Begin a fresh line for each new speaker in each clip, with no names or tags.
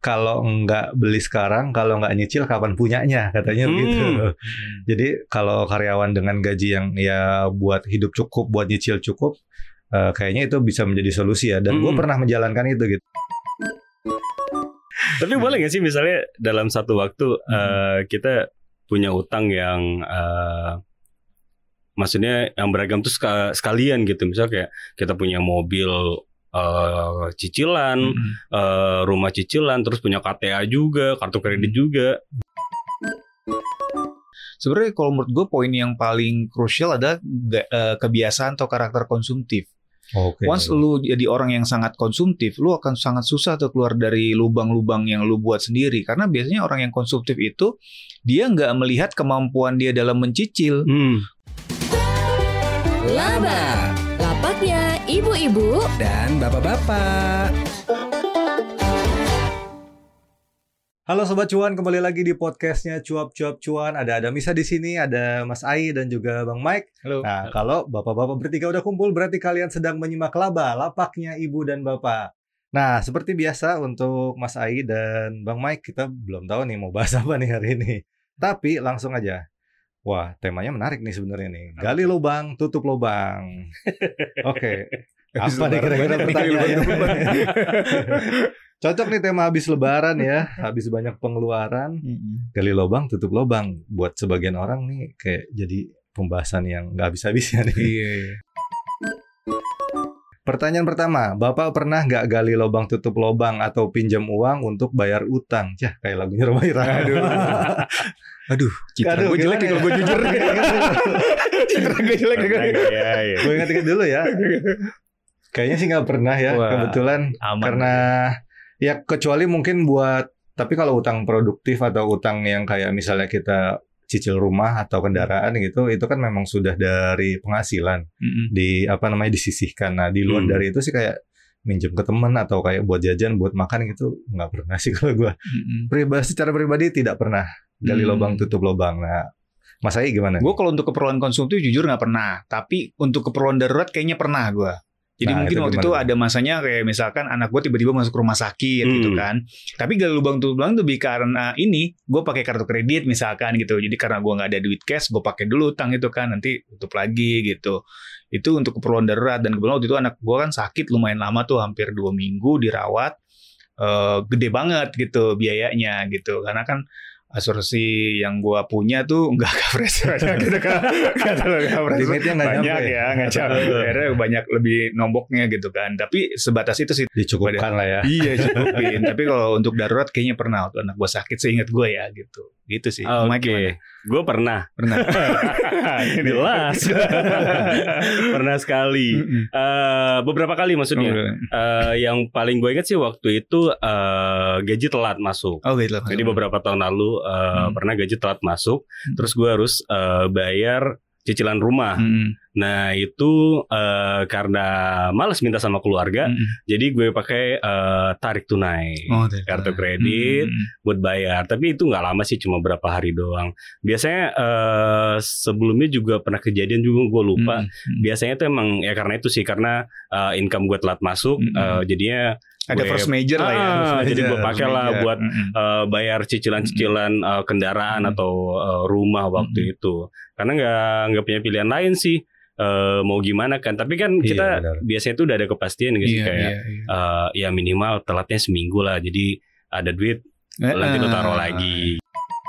kalau nggak beli sekarang, kalau nggak nyicil kapan punyanya, katanya begitu. Jadi kalau karyawan dengan gaji yang ya buat hidup cukup, buat nyicil cukup, kayaknya itu bisa menjadi solusi ya. Dan gue pernah menjalankan itu gitu.
Tapi boleh nggak sih misalnya dalam satu waktu kita punya utang yang maksudnya yang beragam tuh sekalian gitu. Misalnya kayak kita punya mobil cicilan, rumah cicilan, terus punya KTA juga, kartu kredit juga.
Sebenarnya kalau menurut gue poin yang paling krusial adalah kebiasaan atau karakter konsumtif.
Okay.
Once lu jadi orang yang sangat konsumtif, lu akan sangat susah tuh keluar dari lubang-lubang yang lu buat sendiri. Karena biasanya orang yang konsumtif itu dia nggak melihat kemampuan dia dalam mencicil.
Laba, lapaknya ibu-ibu
dan bapak-bapak.
Halo Sobat Cuan, kembali lagi di podcastnya Cuap-Cuap Cuan. Ada Misa di sini, ada Mas Ai dan juga Bang Mike.
Halo.
Nah, kalau bapak-bapak bertiga udah kumpul, berarti kalian sedang menyimak Laba, lapaknya ibu dan bapak. Nah, seperti biasa untuk Mas Ai dan Bang Mike, kita belum tahu nih mau bahas apa nih hari ini. Tapi langsung aja. Wah, temanya menarik nih sebenarnya nih. Gali lubang, tutup lubang. Oke. Apa nih kira-kira pertanyaannya? Cocok nih tema habis lebaran ya. Habis banyak pengeluaran. Gali lubang, tutup lubang. Buat sebagian orang nih kayak jadi pembahasan yang nggak habis-habisnya nih.
Iya.
Pertanyaan pertama, Bapak pernah nggak gali lubang tutup lubang atau pinjam uang untuk bayar utang? Yah, kayak lagunya Roma Irama.
Aduh, citra gue jelek kalau gue jujur. Citra gue jelek.
Gue ingat-ingat dulu ya. Kayaknya sih nggak pernah ya.
Wah,
kebetulan
aman.
Karena ya kecuali mungkin buat, tapi kalau utang produktif atau utang yang kayak misalnya kita cicil rumah atau kendaraan gitu, itu kan memang sudah dari penghasilan disisihkan. Nah di luar dari itu sih kayak minjem ke teman atau kayak buat jajan, buat makan gitu nggak pernah sih kalau gue. Secara pribadi tidak pernah gali lubang tutup lubang. Nah, Mas Ai gimana?
Gue kalau untuk keperluan konsumtif jujur nggak pernah, tapi untuk keperluan darurat kayaknya pernah gue. Jadi mungkin waktu itu ada masanya kayak misalkan anak gue tiba-tiba masuk rumah sakit gitu kan. Tapi gali lubang tutup lubang tuh karena ini gue pakai kartu kredit misalkan gitu. Jadi karena gue nggak ada duit cash, gue pakai dulu utang itu kan, nanti tutup lagi gitu. Itu untuk keperluan darurat. Dan kebetulan waktu itu anak gue kan sakit lumayan lama tuh, hampir 2 minggu dirawat. Gede banget gitu biayanya gitu. Karena kan asuransi yang gue punya tuh nggak coverage gitu kan,
limitnya nggak
banyak ya, nggak akhirnya banyak lebih nomboknya gitu kan. Tapi sebatas itu sih
dicukupkan lah ya.
Iya cukupin. Tapi kalau untuk darurat kayaknya pernah waktu anak gue sakit, seingat gue ya gitu sih.
Oke. Gue pernah. Jelas. Pernah sekali. Beberapa kali maksudnya. Yang paling gue ingat sih waktu itu gaji telat masuk. Jadi beberapa tahun lalu pernah gaji telat masuk. Terus gue harus bayar cicilan rumah. Nah itu karena malas minta sama keluarga, jadi gue pakai tarik tunai, kartu kredit buat bayar. Tapi itu nggak lama sih, cuma berapa hari doang. Biasanya sebelumnya juga pernah kejadian juga, gue lupa. Biasanya tuh emang ya karena itu sih, karena income gue telat masuk, jadinya
ada first major lah ya.
Jadi gue pakai lah buat bayar cicilan-cicilan kendaraan atau rumah waktu itu. Karena nggak punya pilihan lain sih. Mau gimana kan. Tapi kan kita biasanya tuh udah ada kepastian gitu, kayak ya minimal telatnya seminggu lah. Jadi ada duit nanti lo taruh lagi.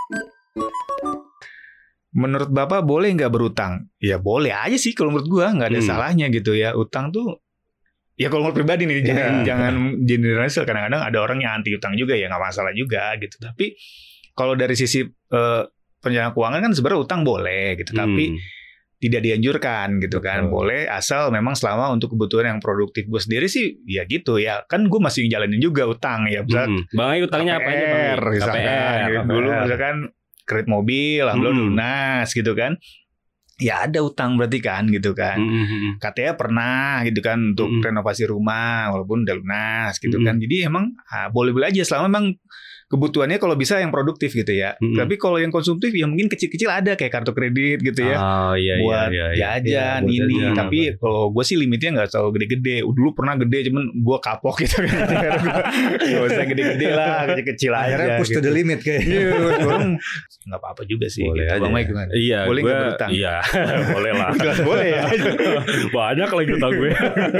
Menurut Bapak boleh nggak berutang? Ya boleh aja sih kalau menurut gua, nggak ada salahnya gitu ya. Utang tuh ya kalau menurut pribadi nih, jangan generalisir. Kadang-kadang ada orang yang anti utang juga, ya nggak masalah juga gitu. Tapi kalau dari sisi perencanaan keuangan kan sebenarnya utang boleh gitu, tapi tidak dianjurkan gitu kan. Boleh asal memang selama untuk kebutuhan yang produktif. Gue sendiri sih ya gitu ya, kan gue masih jalanin juga utang ya.
Bang, utangnya apa aja Bang?
KPR. Dulu misalkan kredit mobil, alhamdulillah lunas gitu kan. Ya ada utang berarti kan gitu kan. KTA pernah gitu kan untuk renovasi rumah walaupun udah lunas gitu kan. Jadi emang boleh-boleh aja selama memang kebutuhannya kalau bisa yang produktif gitu ya. Tapi kalau yang konsumtif ya mungkin kecil-kecil ada kayak kartu kredit gitu ya. Buat jajan ini. Tapi kalau gue sih limitnya nggak terlalu gede-gede. Dulu pernah gede cuman gue kapok gitu kan. Gak usah gede-gede lah, kecil-kecil aja.
Akhirnya push to the limit kayaknya.
Orang nggak apa-apa juga sih.
Boleh
gitu.
aja.
Bang Mike gimana?
Iya,
boleh
gue,
nggak berutang?
Iya, boleh lah.
Boleh ya.
Banyak lagi utang gue.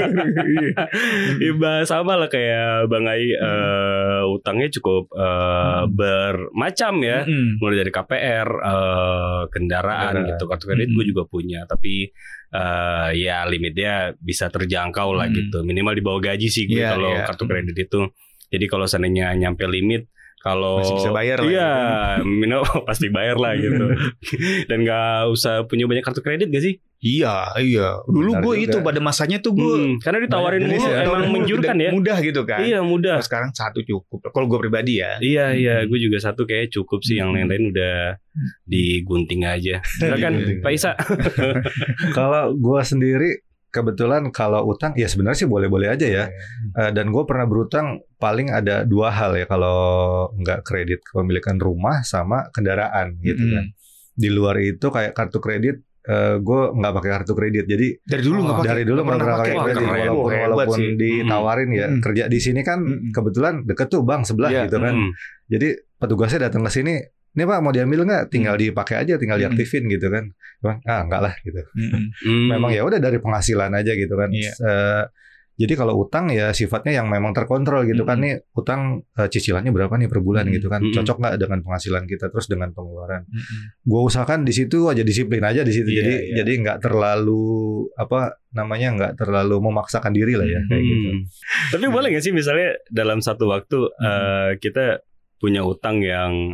Iba sama lah kayak Bang Ai, utangnya cukup bermacam ya, mulai dari KPR, kendaraan gitu, kartu kredit gue juga punya, tapi ya limitnya bisa terjangkau lah gitu, minimal di bawah gaji sih gue kalau kartu kredit itu. Jadi kalau seandainya nyampe limit, kalau
masih bisa bayar lah.
Iya, minimal pasti bayar lah gitu. Dan nggak usah punya banyak kartu kredit gak sih?
Iya. Dulu gue itu pada masanya tuh gue
karena ditawarin mulu, emang menjurkan ya.
Mudah gitu kan.
Iya mudah.
Nah, sekarang satu cukup. Kalau gue pribadi ya.
Iya, gue juga satu kayak cukup sih. Yang lain-lain udah digunting aja. Silakan Pak Isa.
Kalau gue sendiri kebetulan kalau utang ya sebenarnya sih boleh-boleh aja ya. Dan gue pernah berutang paling ada 2 hal ya, kalau nggak kredit kepemilikan rumah sama kendaraan gitu kan. Di luar itu kayak kartu kredit, gue nggak pakai kartu kredit. Jadi
dari dulu nggak pakai.
Dari dulu nggak pernah pakai kredit. Walaupun ditawarin ya kerja di sini kan kebetulan deket tuh bank sebelah gitu kan. Jadi petugasnya datang ke sini. Ini Pak mau diambil nggak? Tinggal dipakai aja, tinggal diaktifin gitu kan. Enggak lah gitu. Memang ya udah dari penghasilan aja gitu kan. Jadi kalau utang ya sifatnya yang memang terkontrol gitu kan. Nih utang cicilannya berapa nih per bulan gitu kan. Cocok nggak dengan penghasilan kita terus dengan pengeluaran. Gue usahakan di situ aja, disiplin aja di situ. Jadi nggak terlalu nggak terlalu memaksakan diri lah ya kayak gitu.
Tapi boleh nggak sih misalnya dalam satu waktu kita punya utang yang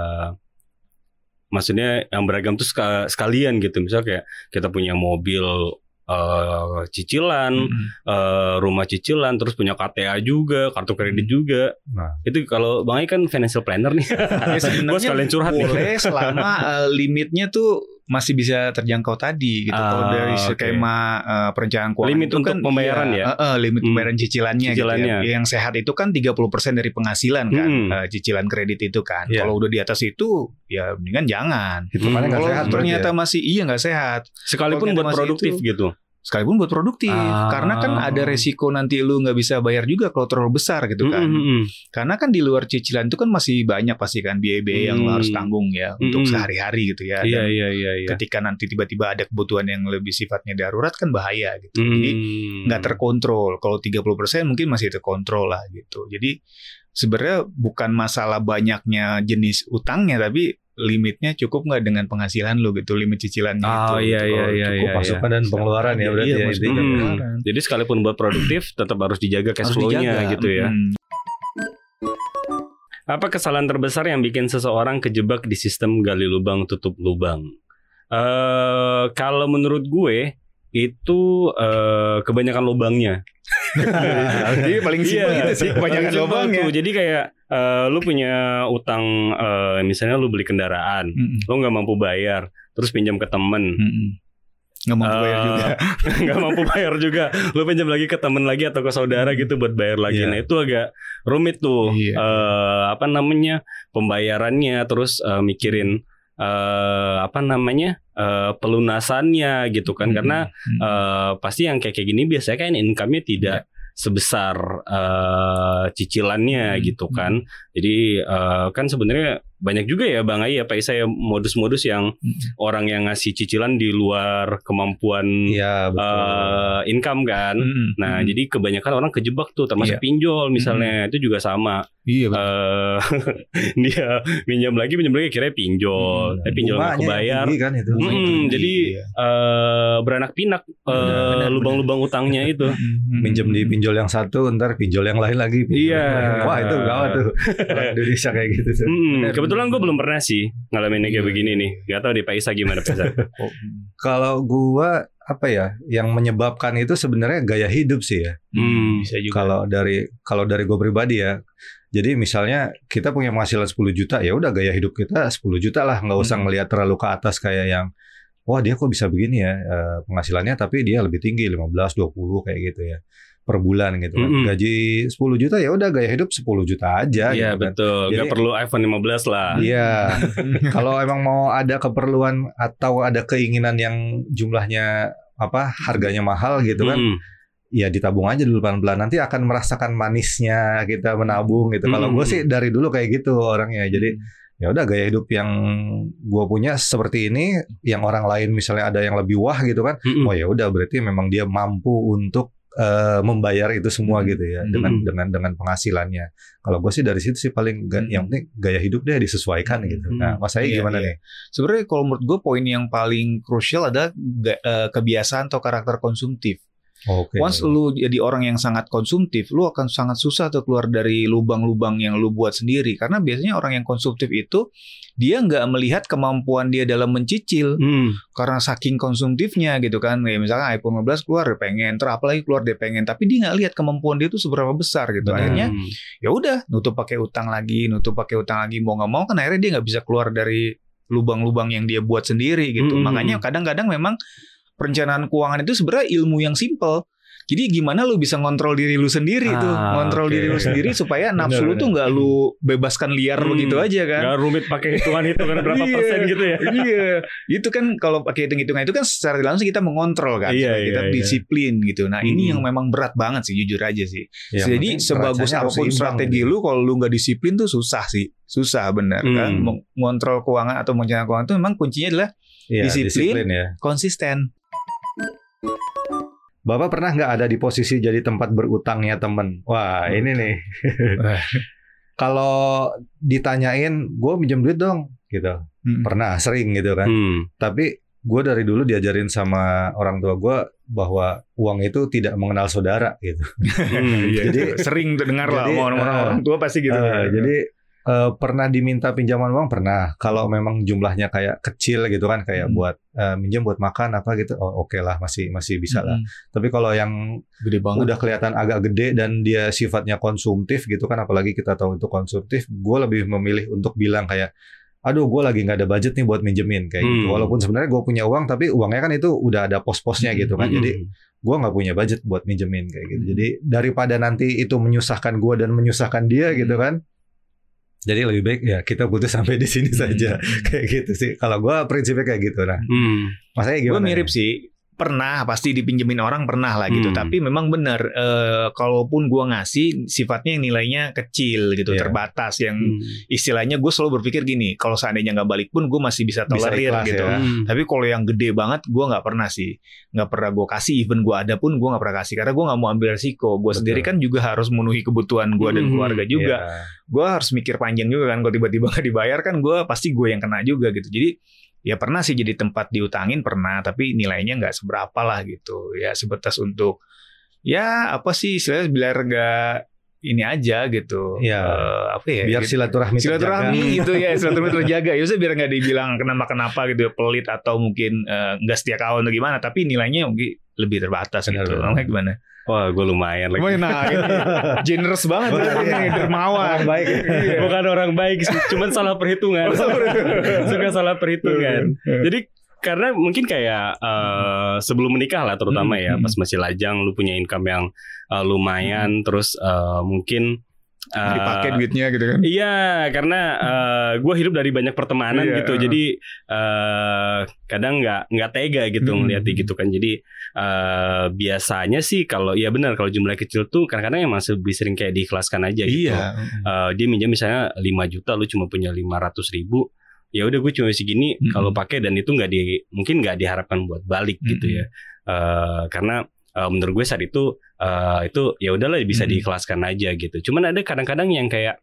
maksudnya yang beragam tuh sekalian gitu. Misalnya kayak kita punya mobil cicilan, rumah cicilan, terus punya KTA juga, kartu kredit juga. Nah, itu kalau Bang Ai kan financial planner nih.
Ya sebenarnya
sekalian curhat
boleh nih. Selama limitnya tuh masih bisa terjangkau tadi gitu. Kalau dari skema perencanaan keuangan
limit
itu
untuk
kan
pembayaran
limit pembayaran cicilannya gitu ya. Yang sehat itu kan 30% dari penghasilan kan, cicilan kredit itu kan. Kalau udah di atas itu ya mendingan jangan. Kalau ternyata masih nggak sehat.
Sekalipun buat produktif gitu.
Sekalipun buat produktif, karena kan ada resiko nanti lu nggak bisa bayar juga kalau terlalu besar gitu kan. Karena kan di luar cicilan itu kan masih banyak pasti kan biaya-biaya yang lu harus tanggung ya untuk sehari-hari gitu ya. Dan ketika nanti tiba-tiba ada kebutuhan yang lebih sifatnya darurat kan bahaya gitu. Jadi nggak terkontrol. Kalau 30% mungkin masih terkontrol lah gitu. Jadi sebenarnya bukan masalah banyaknya jenis utangnya, tapi limitnya cukup nggak dengan penghasilan lu gitu, limit cicilannya
cukup masukan dan pengeluaran ya berarti ya intinya.
Jadi sekalipun buat produktif tetap harus dijaga cash flow-nya gitu ya. Apa kesalahan terbesar yang bikin seseorang kejebak di sistem gali lubang tutup lubang? Kalau menurut gue itu kebanyakan lubangnya.
Jadi paling simpel gitu sih, kebanyakan lubangnya.
Jadi kayak lu punya utang, misalnya lu beli kendaraan, lu nggak mampu bayar, terus pinjam ke temen,
nggak mampu bayar juga,
nggak mampu bayar juga, lu pinjam lagi ke temen lagi atau ke saudara gitu buat bayar lagi. Nah itu agak rumit tuh, pembayarannya, terus mikirin pelunasannya gitu kan, karena pasti yang kayak gini biasanya kan income-nya tidak sebesar cicilannya gitu kan. Jadi kan sebenarnya banyak juga ya Bang Ai, apa saya modus-modus yang orang yang ngasih cicilan di luar kemampuan income kan. Nah jadi kebanyakan orang kejebak tuh, termasuk pinjol misalnya, itu juga sama. Dia minjam lagi kira pinjol, pinjol nggak kebayar kan itu. Jadi beranak pinak lubang-lubang utangnya itu.
Minjem di pinjol yang satu, ntar pinjol yang lain lagi. Wah itu gawat tuh. Indonesia kayak gitu tuh.
Kebetulan gue belum pernah sih ngalamin kayak begini nih. Gak tau di Pak Isa gimana Pak Isa.
Kalau gue yang menyebabkan itu sebenarnya gaya hidup sih ya.
Bisa juga.
Kalau dari gue pribadi ya. Jadi misalnya kita punya penghasilan 10 juta, ya udah gaya hidup kita 10 juta lah, nggak usah ngelihat terlalu ke atas kayak yang wah dia kok bisa begini ya penghasilannya, tapi dia lebih tinggi 15 20 kayak gitu ya. per bulan gitu kan. Gaji 10 juta ya udah gaya hidup 10 juta aja
gitu
kan.
Betul. Gak perlu iPhone 15 lah.
Iya. Kalau emang mau ada keperluan atau ada keinginan yang jumlahnya harganya mahal gitu kan. Ya ditabung aja dulu pelan-pelan, nanti akan merasakan manisnya kita menabung gitu. Kalau gue sih dari dulu kayak gitu orangnya. Jadi ya udah gaya hidup yang gue punya seperti ini, yang orang lain misalnya ada yang lebih wah gitu kan. Oh ya udah berarti memang dia mampu untuk membayar itu semua gitu ya dengan penghasilannya. Kalau gue sih dari situ sih paling yang penting gaya hidup deh disesuaikan gitu. Nah, Mas Ai gimana nih?
Sebenarnya kalau menurut gue poin yang paling krusial adalah kebiasaan atau karakter konsumtif. Once lu jadi orang yang sangat konsumtif, lu akan sangat susah tuh keluar dari lubang-lubang yang lu buat sendiri. Karena biasanya orang yang konsumtif itu dia nggak melihat kemampuan dia dalam mencicil karena saking konsumtifnya gitu kan. Kayak misalkan iPhone 15 keluar dia pengen, apalagi keluar dia pengen, tapi dia nggak lihat kemampuan dia itu seberapa besar gitu. Akhirnya ya udah nutup pakai utang lagi, mau nggak mau kan akhirnya dia nggak bisa keluar dari lubang-lubang yang dia buat sendiri gitu. Makanya kadang-kadang memang perencanaan keuangan itu sebenarnya ilmu yang simple. Jadi gimana lu bisa ngontrol diri lu sendiri tuh, diri lu sendiri supaya nafsu lu tuh nggak lu bebaskan liar begitu aja kan.
Nggak rumit pakai hitungan berapa persen gitu ya.
Iya, itu kan kalau pakai hitungan itu kan secara langsung kita mengontrol kan, kita disiplin gitu. Nah ini yang memang berat banget sih jujur aja sih. Ya, jadi sebagus apapun strategi lu, kalau lu nggak disiplin tuh susah benar kan. Mengontrol keuangan atau merencanakan keuangan itu memang kuncinya adalah disiplin ya. Konsisten.
Bapak pernah nggak ada di posisi jadi tempat berutangnya temen? Wah ini nih. Kalau ditanyain, gue minjem duit dong, gitu. Pernah, sering gitu kan. Tapi gue dari dulu diajarin sama orang tua gue bahwa uang itu tidak mengenal saudara, gitu.
Jadi sering dengar lah orang tua pasti gitu.
Jadi pernah diminta pinjaman uang, pernah. Kalau memang jumlahnya kayak kecil gitu kan, kayak buat minjem buat makan apa gitu, oke lah, masih bisa lah. Tapi kalau yang
gede banget,
udah kelihatan agak gede dan dia sifatnya konsumtif gitu kan, apalagi kita tahu itu konsumtif, gue lebih memilih untuk bilang kayak, aduh gue lagi nggak ada budget nih buat minjemin kayak gitu. Walaupun sebenarnya gue punya uang, tapi uangnya kan itu udah ada pos-posnya gitu kan. Jadi gue nggak punya budget buat minjemin kayak gitu. Jadi daripada nanti itu menyusahkan gue dan menyusahkan dia gitu kan. Jadi lebih baik ya kita putus sampai di sini saja kayak gitu sih. Kalau gue prinsipnya kayak gitu. Nah, Mas Ai gimana?
Gue mirip sih. Pernah pasti dipinjemin orang pernah lah gitu. Tapi memang benar kalaupun gue ngasih sifatnya yang nilainya kecil gitu, terbatas. Yang istilahnya gue selalu berpikir gini, kalau seandainya nggak balik pun gue masih bisa tolerir gitu. Ya. Tapi kalau yang gede banget gue nggak pernah sih, nggak pernah gue kasih. Even gue ada pun gue nggak pernah kasih karena gue nggak mau ambil resiko. Gue sendiri kan juga harus memenuhi kebutuhan gue dan keluarga juga. Gue harus mikir panjang juga kan. Kalau tiba-tiba nggak dibayar kan gue pasti gue yang kena juga gitu. Jadi ya pernah sih jadi tempat diutangin pernah, tapi nilainya nggak seberapa lah gitu. Ya sebatas untuk ya apa sih istilahnya biar nggak ini aja gitu.
Ya, biar gitu. Silaturahmi
gitu ya, silaturahmi terjaga. Ya biar nggak dibilang kenapa gitu pelit atau mungkin nggak setia kawan atau gimana, tapi nilainya mungkin lebih terbatas gitu. Namanya gimana?
Wah, gue lumayan lagi.
Nah, generous banget ini, dermawan.
Baik.
Bukan orang baik, cuman salah perhitungan. Suka salah perhitungan. Jadi karena mungkin kayak sebelum menikah lah terutama ya, pas masih lajang lu punya income yang lumayan, terus mungkin
dipakai duitnya gitu kan.
Iya, karena gue hidup dari banyak pertemanan gitu. Jadi kadang nggak tega gitu ngeliat gitu kan. Jadi biasanya sih kalau ya benar kalau jumlah kecil tuh kadang-kadang emang lebih sering kayak diikhlaskan aja gitu. Dia minjam misalnya 5 juta, lu cuma punya 500.000. Ya udah gue cuma segini kalau pakai, dan itu mungkin nggak diharapkan buat balik gitu ya. Karena menurut gue saat itu ya udahlah bisa diikhlaskan aja gitu. Cuman ada kadang-kadang yang kayak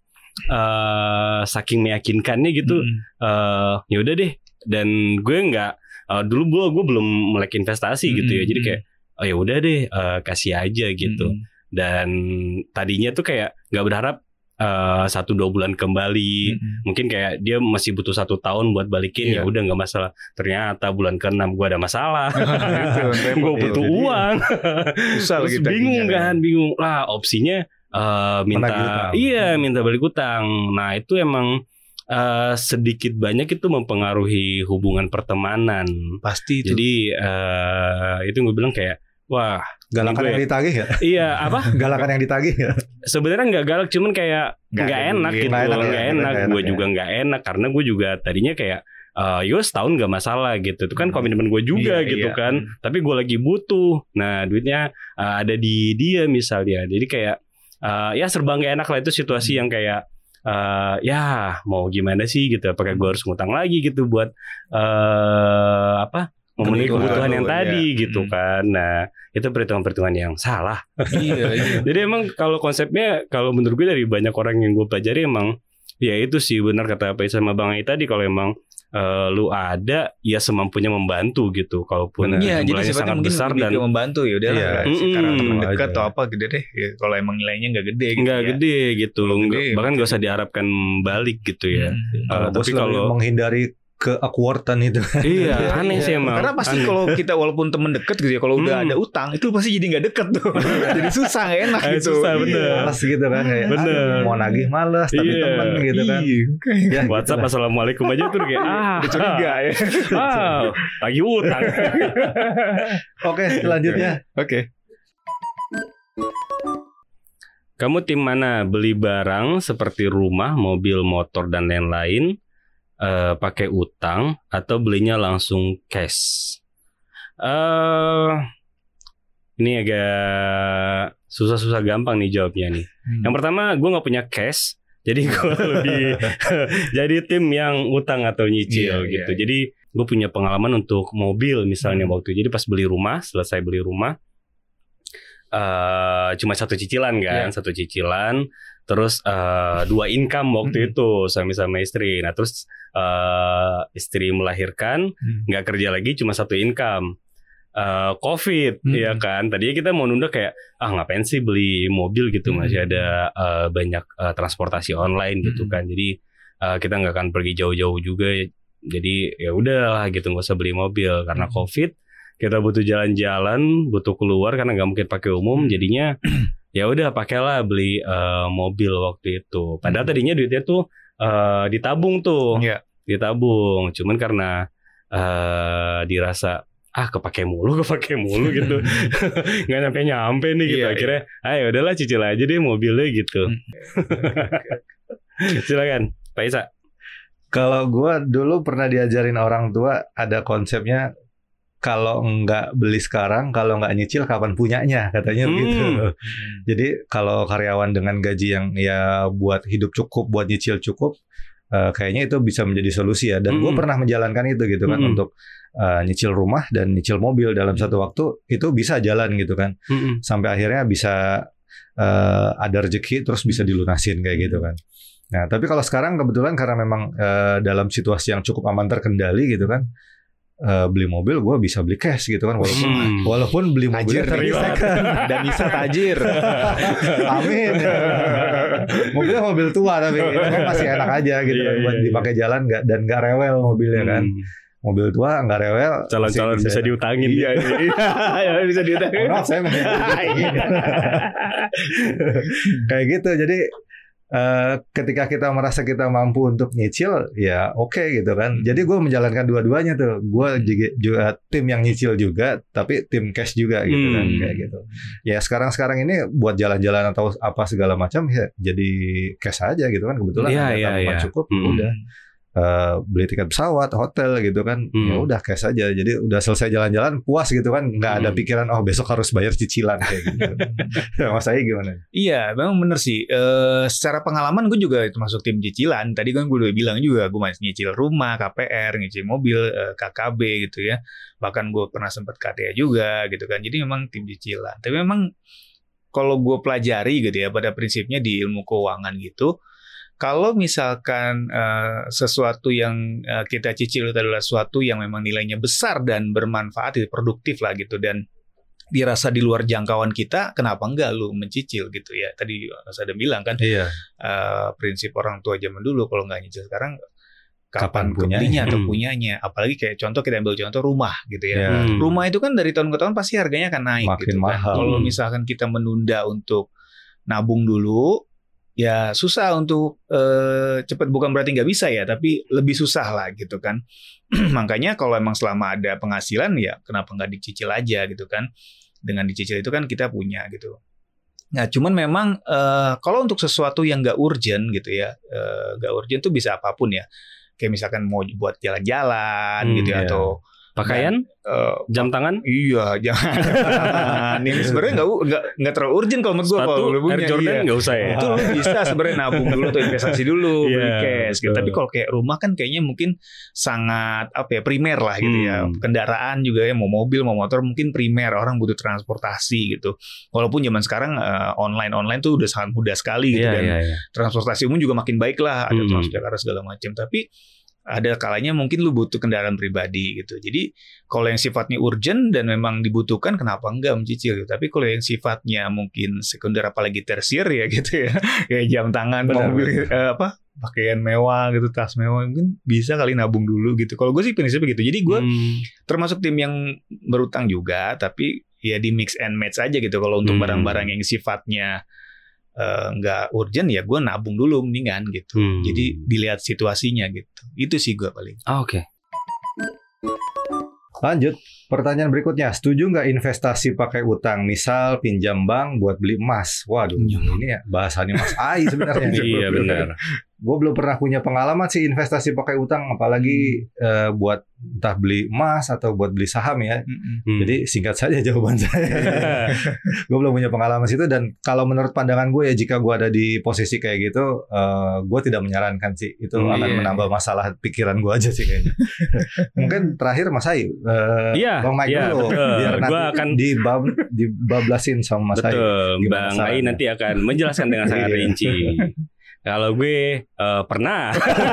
saking meyakinkannya gitu, ya udah deh. Dan gue nggak dulu gue belum melek investasi gitu ya. Jadi kayak ya udah deh kasih aja gitu. Dan tadinya tuh kayak nggak berharap 1-2 bulan kembali. Mungkin kayak dia masih butuh 1 tahun buat balikin. Ya udah nggak masalah. Ternyata bulan ke-6 gue ada masalah. Gue butuh uang. Terus bingung lah opsinya minta balik utang. Nah itu emang sedikit banyak itu mempengaruhi hubungan pertemanan.
Pasti itu.
Jadi itu gue bilang kayak wah
Galakan yang ditagih ya?
Iya, apa?
Galakan yang ditagih ya?
Sebenarnya nggak galak, cuman kayak nggak enak gitu. Nggak enak. Gue juga nggak enak karena gue juga tadinya kayak yo setahun nggak masalah gitu. Itu kan komitmen gue juga gitu kan. Tapi gue lagi butuh. Nah duitnya ada di dia misalnya. Jadi kayak ya serba nggak enak lah, itu situasi yang kayak ya mau gimana sih gitu. Apakah gue harus ngutang lagi gitu buat memenuhi kebutuhan yang tadi gitu kan. Nah itu perhitungan-perhitungan yang salah. Iya. Jadi emang kalau konsepnya, kalau menurut gue dari banyak orang yang gue pelajari, emang ya itu sih benar kata Pak sama Bang Ai tadi. Kalau emang lu ada ya semampunya membantu gitu. Kalaupun jumlahnya sangat besar dan
membantu ya udahlah. Karena teman dekat atau apa gede deh. Ya, kalau emang nilainya nggak gede gitu.
Nggak gede gitu. Bahkan nggak usah diharapkan balik gitu ya.
Tapi kalau menghindari ke-awkwardan itu.
Iya, aneh sih emang.
Karena pasti kalau kita walaupun temen deket gitu ya, kalau udah ada utang itu pasti jadi nggak deket tuh. Jadi susah, nggak enak gitu.
Susah bener.
Males gitu kan kayak.
Bener.
Mau nagih males tapi temen gitu kan.
Ya, WhatsApp gitu assalamualaikum aja tuh kayak
udah curiga ya.
Lagi utang.
Oke, selanjutnya.
Oke.
Kamu tim mana? Beli barang seperti rumah, mobil, motor dan lain-lain pakai utang atau belinya langsung cash? Ini agak susah-susah gampang nih jawabnya nih. Yang pertama, gue nggak punya cash, jadi gue lebih jadi tim yang utang atau nyicil gitu. Jadi gue punya pengalaman untuk mobil misalnya waktu. Jadi pas beli rumah, selesai beli rumah, cuma satu cicilan kan, satu cicilan. Terus 2 income waktu itu sama istri. Nah terus istri melahirkan, nggak kerja lagi, cuma 1 income. COVID ya kan. Tadinya kita mau nunda kayak ngapain sih beli mobil gitu, masih ada banyak transportasi online gitu kan. Jadi kita nggak akan pergi jauh-jauh juga. Jadi ya udahlah gitu, nggak usah beli mobil karena COVID. Kita butuh jalan-jalan, butuh keluar karena nggak mungkin pakai umum. Jadinya ya udah pakailah beli mobil waktu itu. Padahal tadinya duitnya tuh ditabung tuh, ditabung. Cuman karena dirasa kepake mulu gitu, nggak nyampe nih gitu. Akhirnya ayo udahlah cicil aja deh mobilnya gitu. Silakan Pak Isa.
Kalau gue dulu pernah diajarin orang tua, ada konsepnya kalau nggak beli sekarang, kalau nggak nyicil kapan punyanya, katanya begitu. Jadi kalau karyawan dengan gaji yang ya buat hidup cukup, buat nyicil cukup, kayaknya itu bisa menjadi solusi ya. Dan gue pernah menjalankan itu gitu kan, untuk nyicil rumah dan nyicil mobil dalam satu waktu, itu bisa jalan gitu kan. Sampai akhirnya bisa ada rezeki terus bisa dilunasin kayak gitu kan. Nah tapi kalau sekarang kebetulan karena memang dalam situasi yang cukup aman terkendali gitu kan, beli mobil gue bisa beli cash gitu kan, walaupun beli mobil
dan bisa tajir.
Amin. Mobilnya mobil tua tapi itu kan masih enak aja gitu kan, buat dipakai jalan dan nggak rewel mobilnya kan. Mobil tua nggak rewel,
calon-calon bisa diutangin.
Iya, bisa diutangin.
Maaf saya kayak gitu. Jadi ketika kita merasa kita mampu untuk nyicil, ya oke gitu kan. Jadi gue menjalankan dua-duanya tuh. Gue juga tim yang nyicil juga, tapi tim cash juga gitu kan, kayak gitu. Ya sekarang ini buat jalan-jalan atau apa segala macam ya jadi cash aja gitu kan. Kebetulan ada tabungan cukup, udah. Beli tiket pesawat, hotel gitu kan, ya udah cash aja. Jadi udah selesai jalan-jalan puas gitu kan, nggak ada pikiran besok harus bayar cicilan kayak gitu. Mas Ai gimana?
Iya, memang bener sih. Secara pengalaman gue juga termasuk tim cicilan. Tadi kan gue udah bilang juga, gue masih nyicil rumah, KPR, nyicil mobil, KKB gitu ya. Bahkan gue pernah sempat KTA juga gitu kan. Jadi memang tim cicilan. Tapi memang kalau gue pelajari gitu ya, pada prinsipnya di ilmu keuangan gitu, kalau misalkan sesuatu yang kita cicil itu adalah sesuatu yang memang nilainya besar dan bermanfaat, produktif lah gitu, dan dirasa di luar jangkauan kita, kenapa enggak lu mencicil gitu ya. Tadi Mas Adam bilang kan, prinsip orang tua zaman dulu, kalau nggak nyicil sekarang, kapan belinya atau punyanya. Apalagi kayak contoh, kita ambil contoh rumah gitu ya. Rumah itu kan dari tahun ke tahun pasti harganya akan naik.
Makin
gitu
mahal.
Kan. Kalau misalkan kita menunda untuk nabung dulu, ya susah untuk cepat, bukan berarti nggak bisa ya, tapi lebih susah lah gitu kan. Makanya kalau emang selama ada penghasilan ya kenapa nggak dicicil aja gitu kan. dengan dicicil itu kan kita punya gitu. Nah, cuman memang kalau untuk sesuatu yang nggak urgent gitu ya, nggak urgent tuh bisa apapun ya. Kayak misalkan mau buat jalan-jalan gitu ya, atau
pakaian, jam tangan?
Iya, jangan. Ini sebenarnya nggak terlalu urgent kalau menurut gue.
Sepatu Air Jordan nggak usah ya.
Itu lu bisa sebenarnya nabung dulu atau investasi dulu, beli cash. Gitu. Tapi kalau kayak rumah kan kayaknya mungkin sangat primer lah gitu ya. Kendaraan juga ya, mau mobil mau motor mungkin primer. Orang butuh transportasi gitu. Walaupun zaman sekarang online tuh udah sangat mudah sekali gitu transportasi umum juga makin baik lah. Ada Transjakarta segala macam. Tapi ada kalanya mungkin lu butuh kendaraan pribadi gitu. Jadi kalau yang sifatnya urgent dan memang dibutuhkan, kenapa enggak mencicil gitu. Tapi kalau yang sifatnya mungkin sekunder apalagi tersier ya gitu ya, kayak jam tangan, mobil, pakaian mewah gitu, tas mewah, mungkin bisa kali nabung dulu gitu. Kalau gue sih prinsipnya begitu. Jadi gue termasuk tim yang berutang juga, tapi ya di mix and match aja gitu. Kalau untuk barang-barang yang sifatnya nggak urgent ya gue nabung dulu mendingan gitu. Jadi dilihat situasinya gitu. Itu sih gue paling.
Oke.
Lanjut, pertanyaan berikutnya. Setuju nggak investasi pakai utang? Misal pinjam bank buat beli emas. Waduh, ini ya bahasannya Mas Ai sebenarnya.
Iya benar.
Gue belum pernah punya pengalaman sih investasi pakai utang, apalagi buat entah beli emas atau buat beli saham ya. Jadi singkat saja jawaban saya. Gue belum punya pengalaman situ, dan kalau menurut pandangan gue ya, jika gue ada di posisi kayak gitu, gue tidak menyarankan sih. Itu akan menambah masalah pikiran gue aja sih kayaknya. Mungkin terakhir Mas Ai, Bang Mike dulu, biar nanti akan dibablasin sama Mas Ai.
Betul, Bang Ai nanti akan menjelaskan dengan sangat rinci. Kalau gue pernah.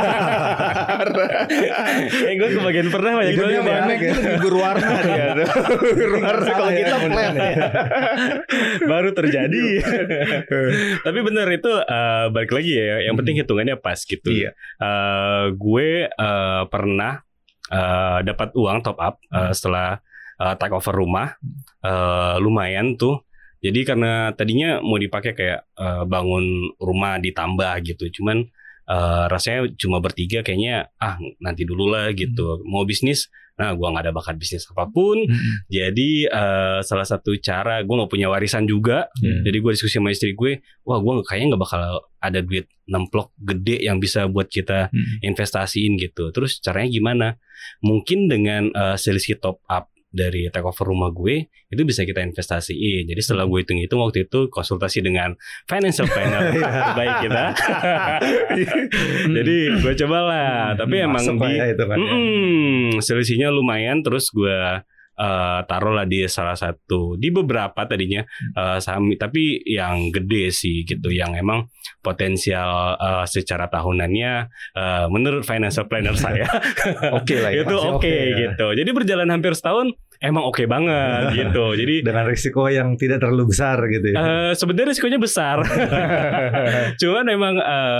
Gue kebagian pernah banyak gue
banyak itu lebih berwarna dia. Berwarna kalau kita plan ya.
Baru terjadi. Tapi benar itu balik lagi ya. Yang penting hitungannya pas gitu. Gue pernah dapat uang top up setelah take over rumah. Lumayan tuh. Jadi karena tadinya mau dipakai kayak bangun rumah ditambah gitu, cuman rasanya cuma bertiga kayaknya nanti dulu lah gitu. Mau bisnis, nah gue nggak ada bakat bisnis apapun. Jadi salah satu cara, gue nggak punya warisan juga. Jadi gue diskusi sama istri gue, wah gue kayaknya nggak bakal ada duit nemplok gede yang bisa buat kita investasiin gitu. Terus caranya gimana? Mungkin dengan selisih top up dari take over rumah gue itu bisa kita investasiin. Jadi setelah gue hitung-hitung waktu itu konsultasi dengan financial planner terbaik kita. Jadi gue cobalah, tapi emang selisihnya lumayan. Terus gue taruhlah di salah satu, di beberapa tadinya saham, tapi yang gede sih gitu, yang emang potensial secara tahunannya menurut financial planner saya
oke lah ya,
itu oke gitu. Jadi berjalan hampir setahun emang oke banget gitu. Jadi
dengan risiko yang tidak terlalu besar gitu ya.
Sebenarnya risikonya besar. Cuman emang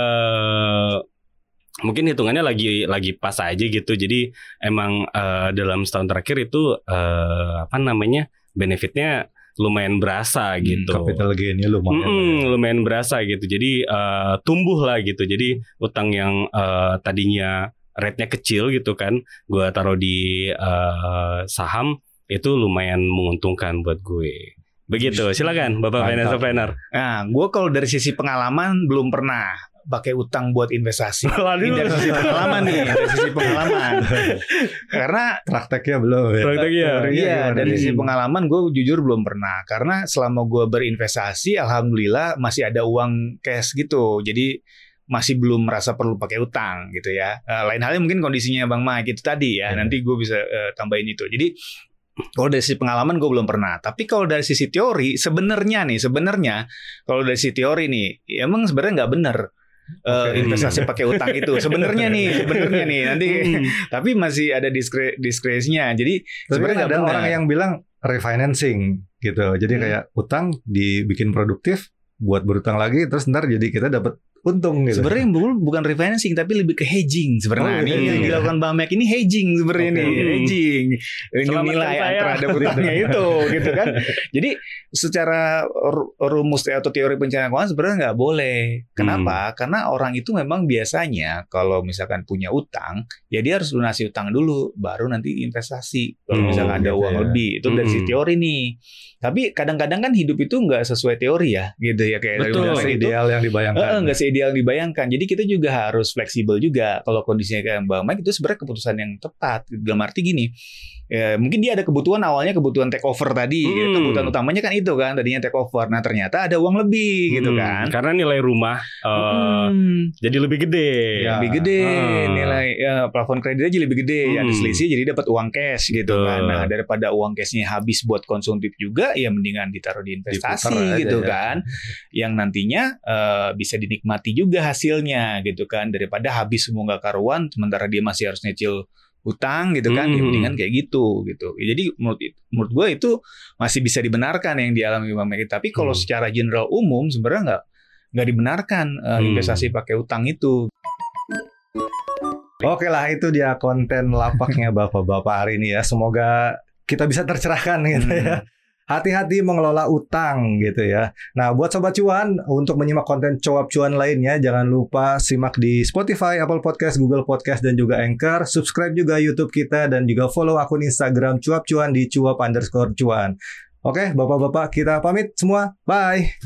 mungkin hitungannya lagi pas aja gitu. Jadi emang dalam setahun terakhir itu benefitnya lumayan berasa gitu.
Capital gain-nya lumayan
berasa gitu. Jadi tumbuh lah gitu. Jadi utang yang tadinya rate-nya kecil gitu kan, gue taruh di saham, itu lumayan menguntungkan buat gue. Begitu. Silakan Bapak Financial Planner.
Nah, gue kalau dari sisi pengalaman belum pernah pakai utang buat investasi. Dari sisi pengalaman nih, dari sisi pengalaman. Karena
prakteknya belum ya.
Iya, dari sisi pengalaman gue jujur belum pernah. Karena selama gue berinvestasi, alhamdulillah masih ada uang cash gitu. Jadi masih belum merasa perlu pakai utang gitu ya. Lain halnya mungkin kondisinya Bang Mike itu tadi ya. Nanti gue bisa tambahin itu. Jadi kalau dari sisi pengalaman gue belum pernah. Tapi kalau dari sisi teori sebenarnya kalau dari sisi teori nih, emang sebenarnya nggak benar investasi pakai utang itu. Sebenarnya nih nanti. Tapi masih ada diskresinya. Jadi
sebenarnya ada orang yang bilang refinancing gitu. Jadi kayak utang dibikin produktif buat berutang lagi, terus ntar jadi kita dapat untung gitu.
Sebenarnya bukan refinancing tapi lebih ke hedging sebenarnya. Yang dilakukan Bang Mac ini hedging sebenarnya nih, hedging. Nilai terhadap utangnya itu gitu kan. Jadi secara rumus atau teori perencanaan keuangan sebenarnya nggak boleh. Kenapa? Karena orang itu memang biasanya kalau misalkan punya utang, ya dia harus lunasi utang dulu, baru nanti investasi. Kalau misalkan ada uang lebih, itu dari si teori nih. Tapi kadang-kadang kan hidup itu nggak sesuai teori ya, gitu ya kayak
ideal yang dibayangkan.
Nggak seideal yang dibayangkan. Jadi kita juga harus fleksibel juga. Kalau kondisinya kayak Bang Mike itu sebenarnya keputusan yang tepat. Dalam arti gini, ya, mungkin dia ada kebutuhan awalnya kebutuhan take over tadi. Kebutuhan utamanya kan itu kan tadinya take over. Nah ternyata ada uang lebih gitu kan.
Karena nilai rumah jadi lebih gede.
Lebih gede nilai plafon kreditnya jadi lebih gede. Ada selisih jadi dapat uang cash gitu kan. Nah daripada uang cashnya habis buat konsumtif juga, ya mendingan ditaruh di investasi gitu kan. Yang nantinya bisa dinikmati juga hasilnya gitu kan. Daripada habis semua nggak karuan, sementara dia masih harus nyicil utang gitu kan, ya mendingan kayak gitu. Jadi menurut gue itu masih bisa dibenarkan yang dialami Bang Mac. Tapi kalau secara general umum sebenarnya nggak dibenarkan investasi pakai utang itu.
Oke lah, itu dia konten lapaknya bapak-bapak hari ini ya. Semoga kita bisa tercerahkan gitu ya. Hati-hati mengelola utang gitu ya. Nah, buat Sobat Cuan, untuk menyimak konten Cuap Cuan lainnya, jangan lupa simak di Spotify, Apple Podcast, Google Podcast, dan juga Anchor. Subscribe juga YouTube kita, dan juga follow akun Instagram Cuap Cuan di cuap_cuan. Oke, bapak-bapak, kita pamit semua. Bye!